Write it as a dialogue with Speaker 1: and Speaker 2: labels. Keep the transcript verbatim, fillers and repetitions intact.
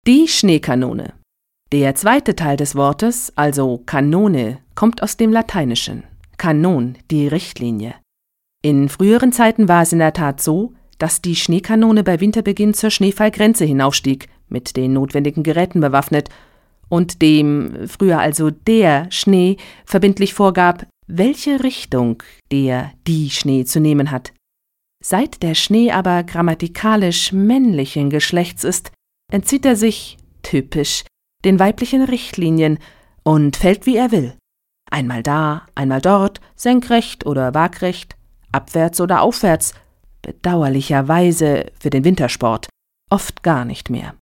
Speaker 1: Die Schneekanone. Der zweite Teil des Wortes, also Kanone, kommt aus dem Lateinischen. Kanon, die Richtlinie. In früheren Zeiten war es in der Tat so, dass die Schneekanone bei Winterbeginn zur Schneefallgrenze hinaufstieg, mit den notwendigen Geräten bewaffnet, und dem, früher also der Schnee, verbindlich vorgab, welche Richtung der, die Schnee zu nehmen hat. Seit der Schnee aber grammatikalisch männlichen Geschlechts ist, entzieht er sich, typisch, den weiblichen Richtlinien und fällt, wie er will. Einmal da, einmal dort, senkrecht oder waagrecht, abwärts oder aufwärts, bedauerlicherweise für den Wintersport, oft gar nicht mehr.